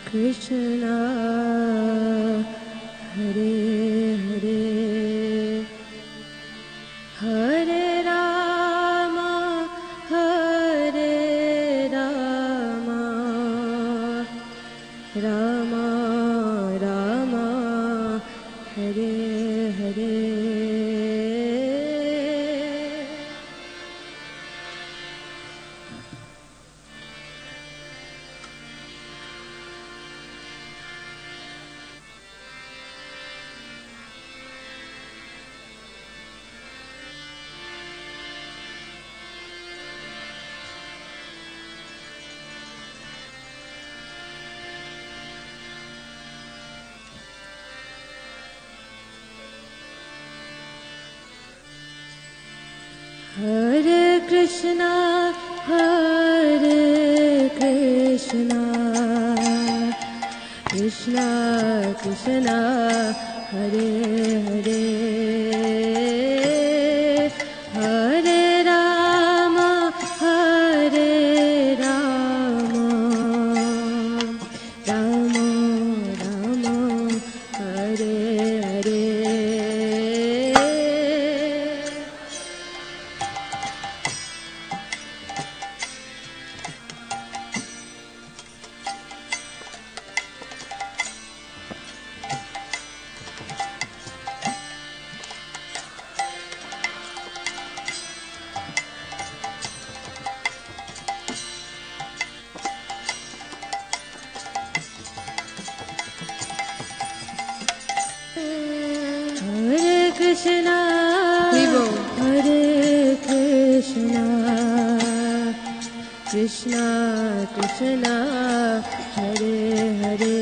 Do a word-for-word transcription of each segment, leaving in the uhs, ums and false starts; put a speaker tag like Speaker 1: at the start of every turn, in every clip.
Speaker 1: Krishna Hare Hare Hare Rama Hare Rama Rama Rama Hare Hare Hare Krishna, Hare Krishna, Krishna Krishna, Hare Hare, Hare Rama, Hare Rama, Rama Rama, Hare Hare. Krishna, Hare Krishna, Krishna Krishna, Hare Hare,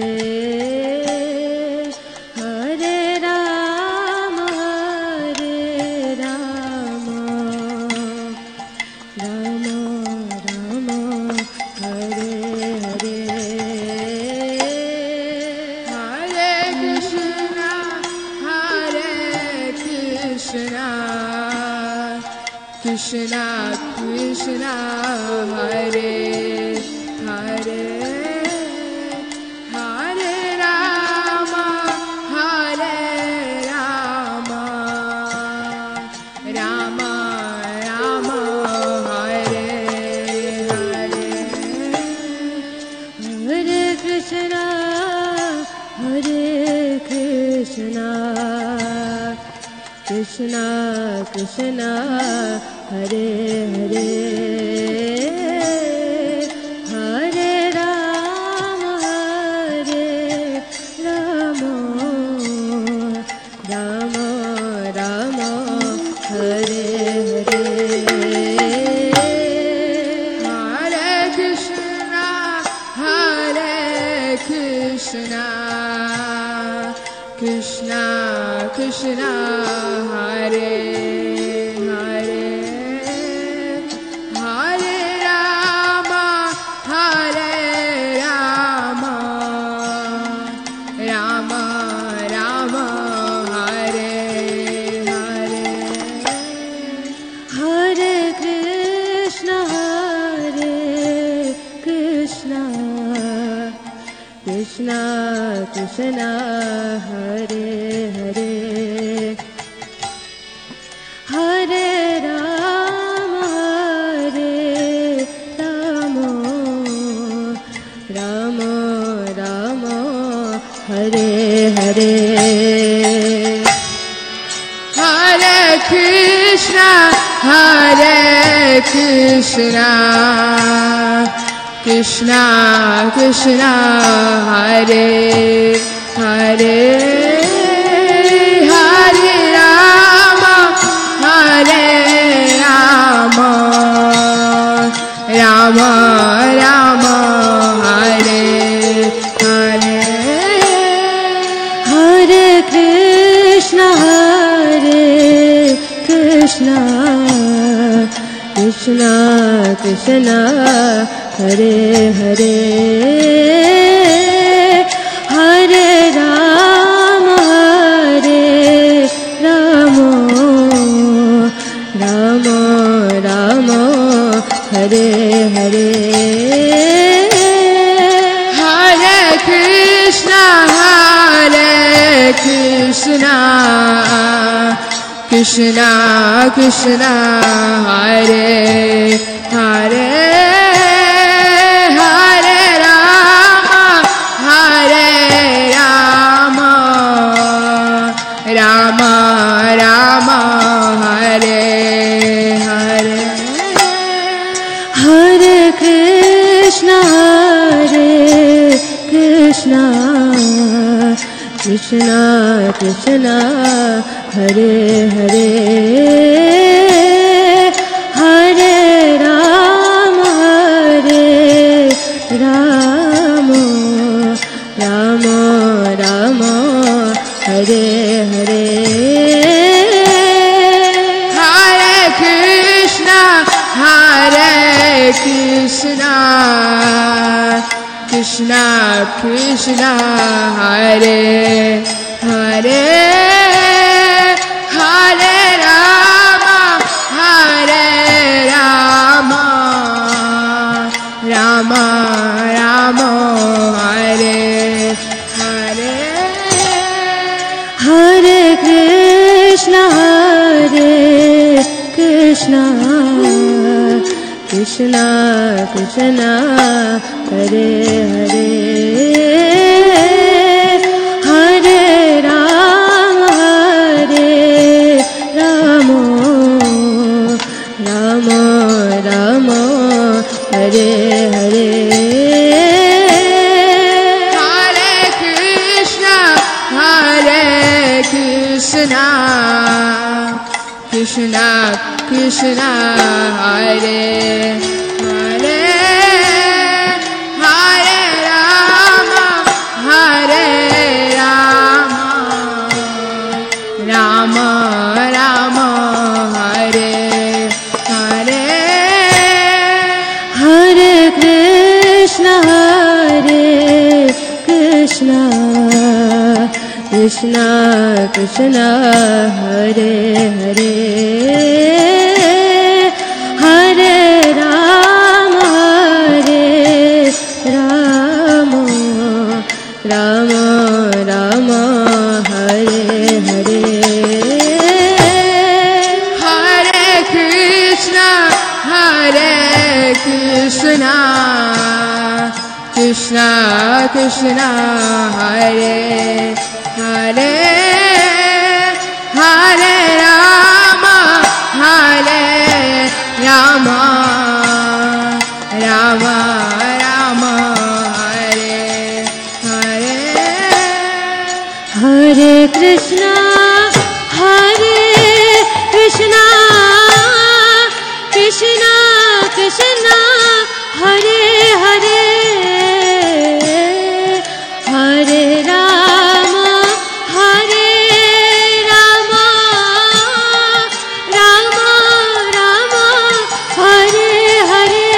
Speaker 1: Hare Rama, Hare Rama, Rama Rama, Hare Hare, Hare Krishna, Hare Krishna, Krishna Krishna, Hare Hare, Hare Rama, Hare Rama, Rama Rama, Hare Hare, Hare Krishna, Hare Krishna, Krishna Krishna, Hare Hare, Hare Rama, Hare Rama, Rama Rama, Hare Hare, Hare Krishna, Hare Krishna, Krishna Krishna, Hare Hare, Hare Rama, Hare Rama, Rama Rama, Hare Hare, Hare Krishna, Hare Krishna, Krishna Krishna, Hare Hare, Hare Rama, Hare Rama, Rama Rama, Hare Hare, Hare Krishna, Hare Krishna, Krishna Krishna, Hare Hare, Hare Rama, Hare Rama, Rama Rama, Hare Hare, Hare Krishna, Hare Krishna, Krishna Krishna, Hare Hare, Hare Rama, Hare Rama, Rama Rama, Hare Hare, Hare
Speaker 2: Krishna Krishna Krishna Hare Hare Hare Rama Hare Rama Rama Rama Hare Hare
Speaker 1: Hare Krishna Hare Krishna Krishna Krishna Hare Hare Hare Rama Hare Rama Rama Rama Hare Hare
Speaker 2: Hare Krishna Hare Krishna Krishna Krishna Hare Hare Hare Rama Hare Rama Rama Rama Hare Hare
Speaker 1: Hare Krishna Hare Krishna Krishna Krishna Hare Hare Hare Rama Hare Rama Rama Rama Hare Hare
Speaker 2: Hare Krishna Hare Krishna Krishna Krishna Hare Hare Hare Rama Hare Rama Rama Rama Hare Hare
Speaker 1: Hare Krishna Hare Krishna Krishna Krishna Hare Hare Hare Rama Hare Rama Rama Rama Hare Hare
Speaker 2: Hare Krishna Hare Krishna Krishna Krishna Hare Hare Hare Rama Hare Rama Rama Rama Hare Hare
Speaker 1: Hare Krishna Hare Krishna Krishna Krishna Hare Hare Hare Rama Hare Rama Rama Rama Hare Hare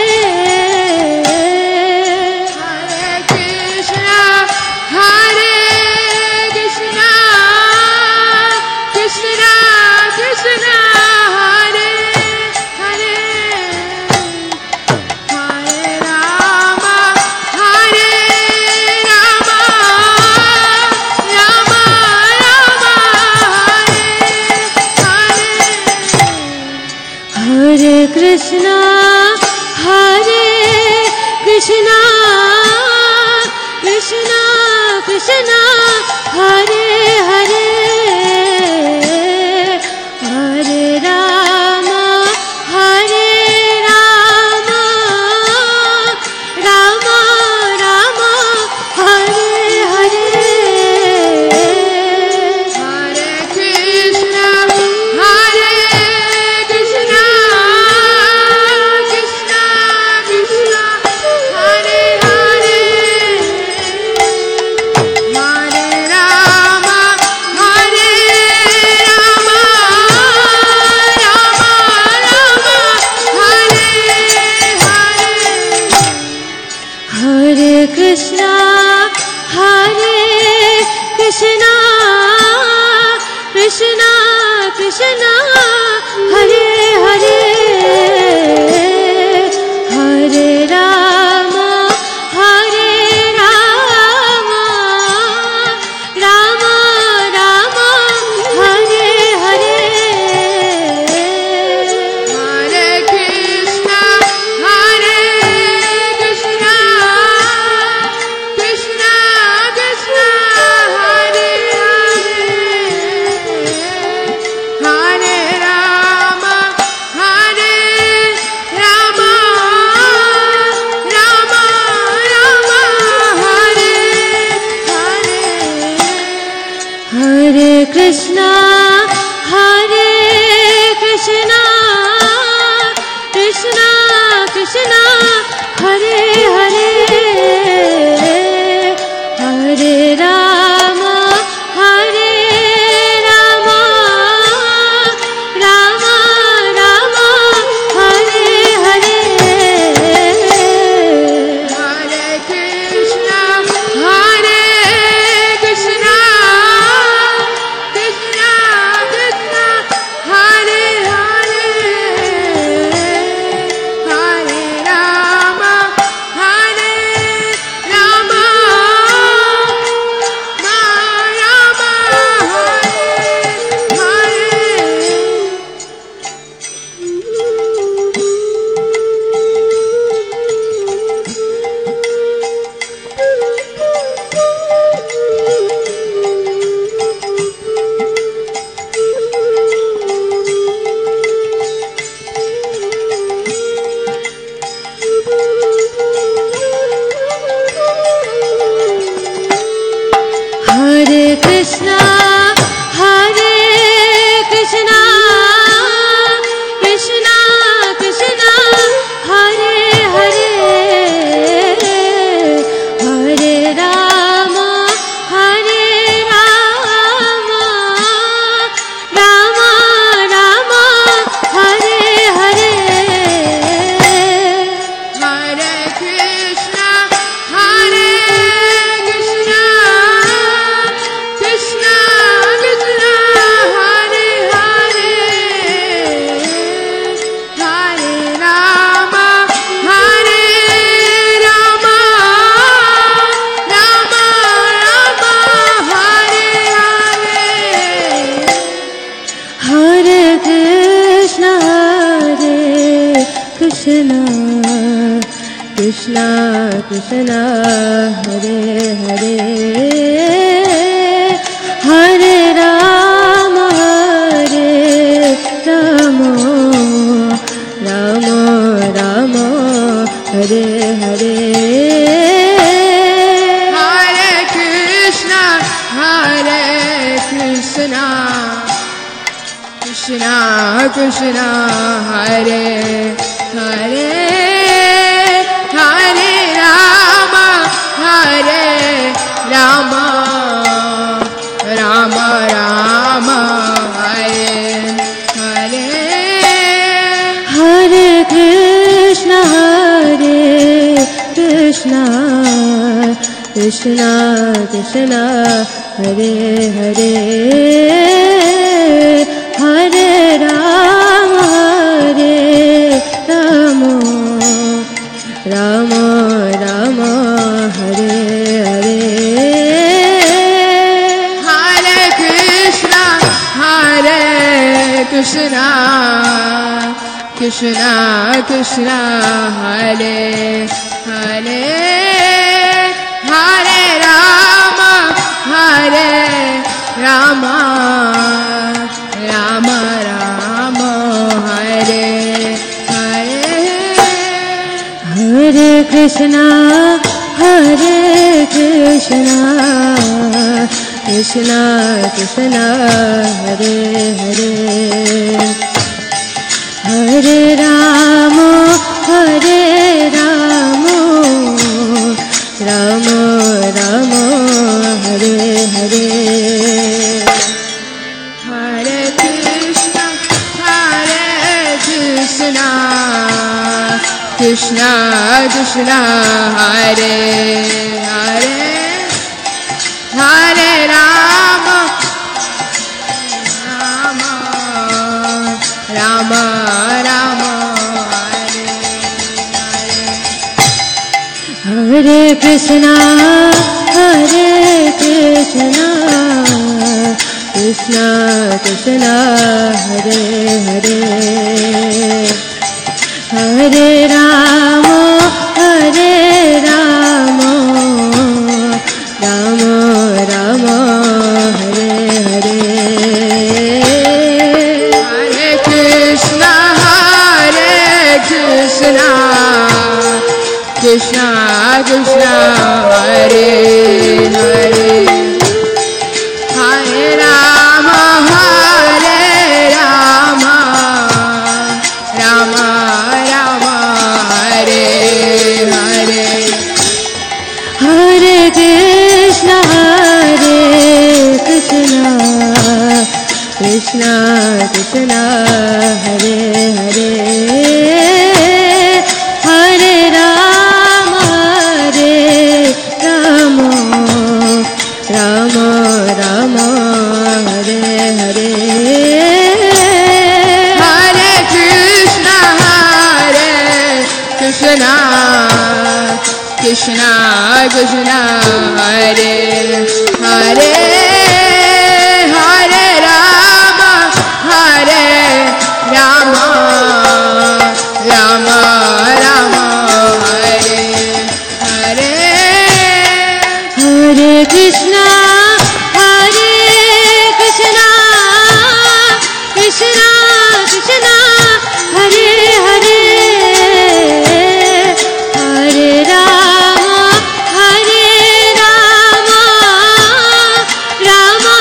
Speaker 2: Hare Krishna Hare Krishna Krishna Krishna Hare Hare Hare Rama Hare Rama Rama Rama Hare Hare
Speaker 1: Hare Krishna Hare Krishna Krishna Krishna Hare Hare Hare Rama Hare Rama Rama Rama Hare Hare
Speaker 2: Hare Krishna Hare Krishna Krishna Krishna Hare Hare Hare Rama Hare Rama Rama Rama Hare Hare
Speaker 1: Hare Krishna Hare Krishna Krishna Krishna Hare Hare Hare Rama Hare Rama Rama Krishna, Hare Krishna, Krishna Krishna, Hare Hare, Hare Rama, Hare Rama, Rama Rama, Hare Hare.
Speaker 2: Hare Krishna, Hare Krishna, Krishna Krishna, Hare Hare, Hare Rama, Hare Rama, Rama Rama, Hare Hare.
Speaker 1: Hare Krishna, Hare Krishna, Krishna Krishna, Hare Hare, Hare Rama, Hare Rama, Rama Rama, Hare Hare.
Speaker 2: Hare Krishna, Hare Krishna, Krishna Krishna, Hare Hare, Hare Rama, Hare Rama, Rama Rama, Hare Hare.
Speaker 1: Hare Krishna, Hare Krishna, Krishna Krishna, Hare Hare, Hare Rama, Hare Rama, Rama Rama, Hare Hare.
Speaker 2: Hare Krishna, Hare Krishna, Krishna Krishna, Hare Hare, Hare Rama, Hare Rama, Rama Rama, Hare Hare.
Speaker 1: Hare Krishna, Hare Krishna, Krishna Krishna, Hare Hare, Hare Rama, Hare Rama, Rama Rama, Hare Hare.
Speaker 2: Hare Krishna, Hare Krishna, Krishna Krishna, Hare Hare, Hare Rama, Rama Rama, Rama, Hare Hare.
Speaker 1: Hare Krishna, Hare Krishna, Krishna Krishna, Hare Hare, Hare Rama, Hare Rama, Rama Rama, Hare Hare.
Speaker 2: Hare Krishna, Hare Krishna, Krishna Krishna, Hare Hare, Hare Rama, Hare Rama, Rama Rama, Hare Hare.
Speaker 1: Hare Krishna, Hare Krishna, Krishna Krishna, Hare Hare, Hare Rama, Hare Rama, Rama Rama, Hare Hare.
Speaker 2: Hare Krishna, Hare Krishna, Krishna Krishna, Hare Hare, Hare Rama, Hare Rama, Rama Rama, Hare Hare.
Speaker 1: Hare Krishna, Hare Krishna, Krishna Krishna, Hare Hare, Hare Rama, Hare Rama, Rama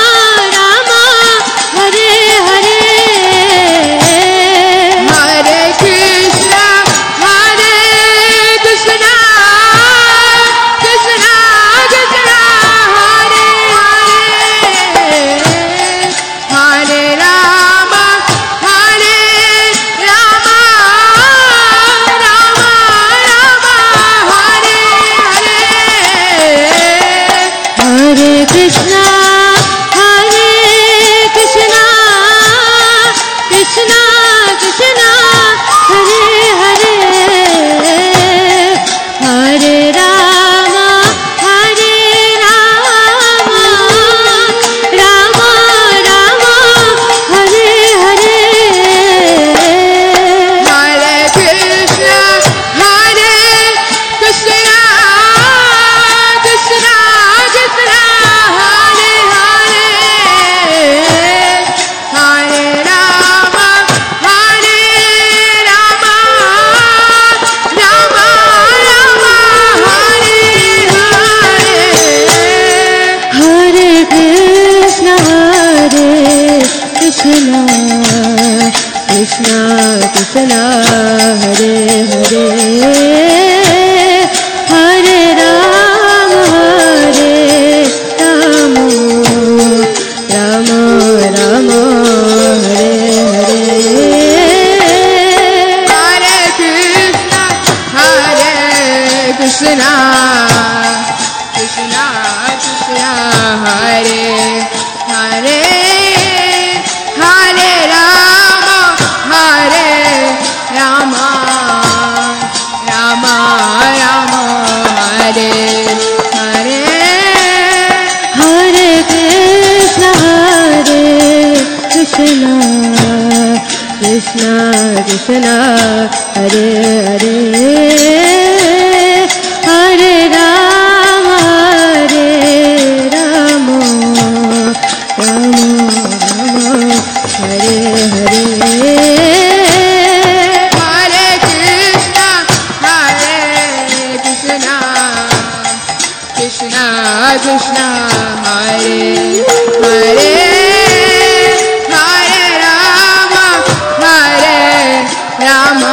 Speaker 1: Krishna Krishna Krishna Hare Hare Hare Rama Hare Rama Rama Rama Hare Hare
Speaker 2: Hare Krishna Krishna Krishna Hare Hare Hare Rama Hare Rama Rama Rama Hare Hare
Speaker 1: Hare Krishna Hare Krishna Krishna Krishna Hare Hare Hare Rama Hare Rama Rama Rama Hare Hare
Speaker 2: Hare Krishna Hare Krishna Krishna Krishna Hare Hare Hare Rama Hare Rama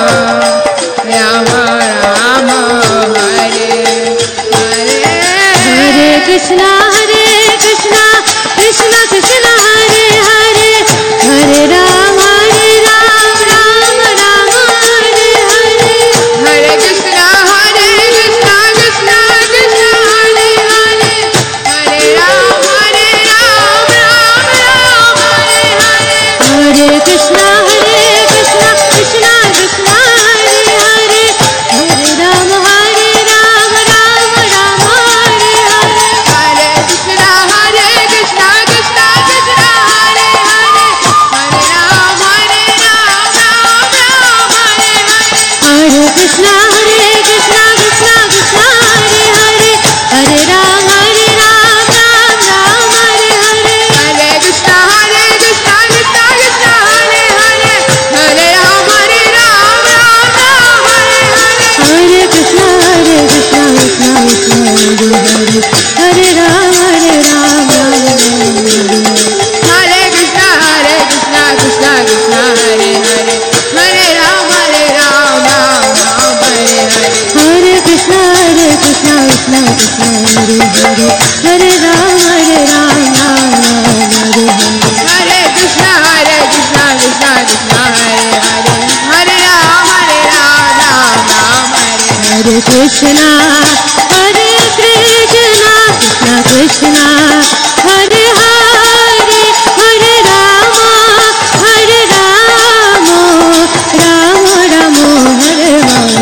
Speaker 2: Rama Rama Hare Hare
Speaker 1: Hare Krishna Hare Krishna Krishna Krishna Hare Hare Hare Rama Hare Rama Rama Rama Hare Hare
Speaker 2: Hare Krishna Hare Krishna Krishna Krishna Hare Hare Hare Rama Hare Rama Rama Rama Hare Hare
Speaker 1: Hare Krishna Hare Krishna Krishna Krishna Hare Hare Hare Rama Hare Rama Rama Rama Hare Hare
Speaker 2: Hare Krishna Hare Krishna Krishna Krishna Hare Hare Hare Rama Hare Rama Rama Rama Hare Hare
Speaker 1: Hare Krishna Hare Krishna Krishna Krishna Hare Hare Hare Rama Hare Rama Rama Rama Hare Hare
Speaker 2: Hare Krishna Hare Krishna Krishna Krishna Hare Hare Hare Rama Hare Rama Rama Rama Hare Hare
Speaker 1: Hare Krishna Hare Krishna Krishna Krishna Hare Hare Hare Rama Hare Rama Rama Rama
Speaker 2: Hare Krishna Hare Krishna Krishna Krishna Hare Hare Hare Rama Hare Rama Rama Hare Hare
Speaker 1: Hare Krishna Hare Krishna Krishna Krishna Hare Hare Hare Rama Hare Rama Rama Hare Hare
Speaker 2: Hare Krishna Hare Krishna Krishna Krishna Hare Hare Hare Rama Hare Rama Rama Hare Hare
Speaker 1: Hare Krishna Hare Krishna Krishna Krishna Hare Hare Hare Rama Hare Rama Rama Rama Hare Hare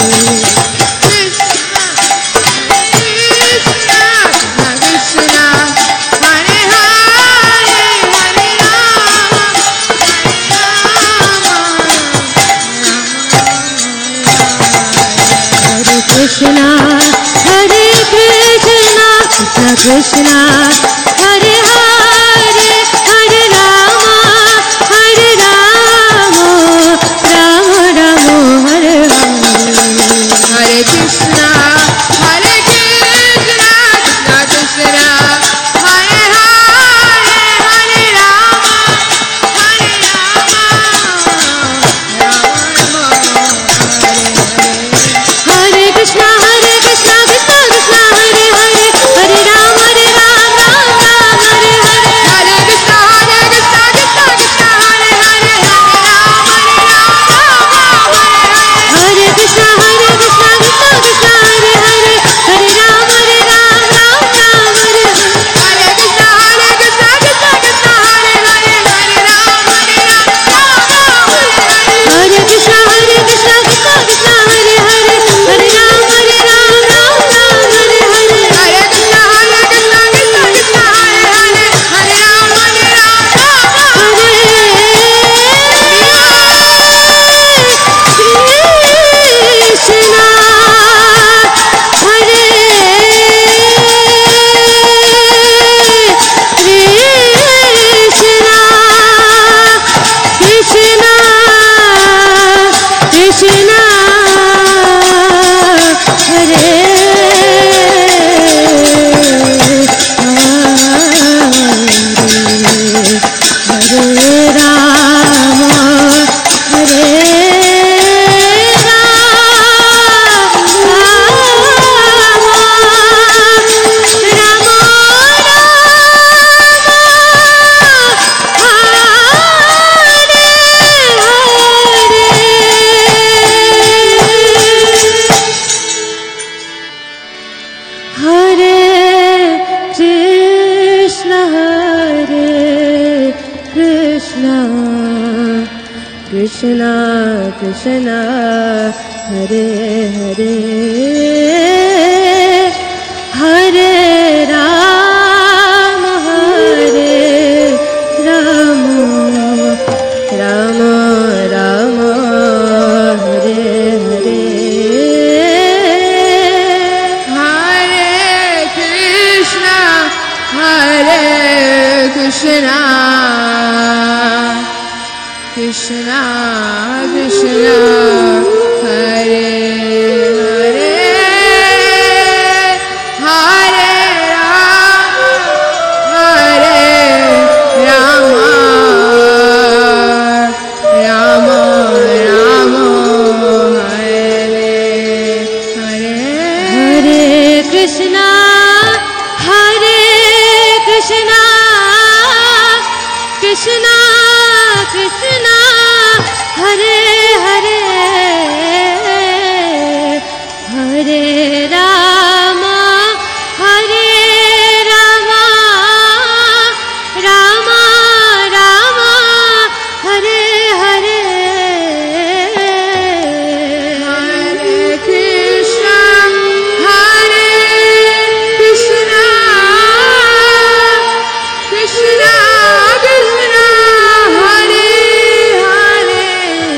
Speaker 2: Krishna Krishna Hare Hare Hare Rama
Speaker 1: Hare Krishna Hare Krishna Krishna Krishna Hare Hare Hare Rama Hare Rama Rama Rama Hare Hare
Speaker 2: Hare Krishna Hare Krishna Krishna Krishna Hare Hare Hare Rama Hare Rama Rama Rama Hare Hare
Speaker 1: Hare Krishna Hare Krishna Krishna Krishna Hare Hare Hare Rama Hare Rama Krishna Krishna Krishna Hare Hare Hare Rama Hare Rama Rama Rama Hare Hare
Speaker 2: Hare Krishna Hare Krishna Krishna Krishna Hare Hare Hare Rama Hare Rama Rama Rama Hare Hare
Speaker 1: Hare Krishna Hare Krishna Krishna Krishna Hare Hare Hare Rama Hare Rama Rama Rama Hare Hare
Speaker 2: Hare Krishna Hare Krishna Krishna Krishna Hare Hare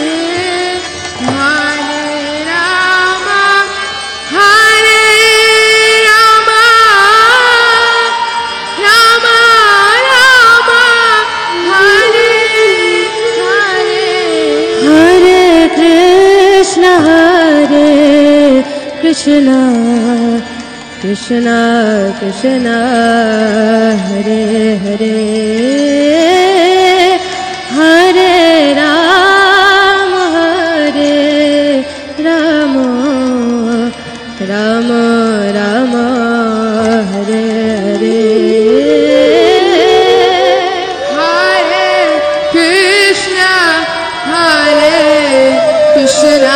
Speaker 2: Hare Rama Hare Rama Rama Rama Hare Hare
Speaker 1: Hare Krishna Hare Krishna Krishna Krishna Hare Hare Hare Rama Hare Rama Rama Rama Hare Hare
Speaker 2: Hare Krishna Hare Krishna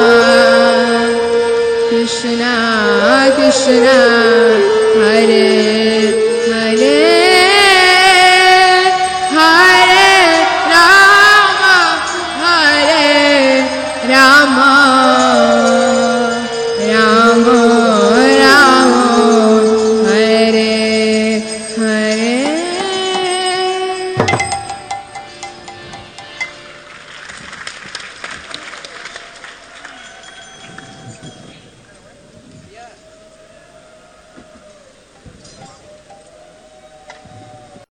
Speaker 2: Krishna Krishna Hare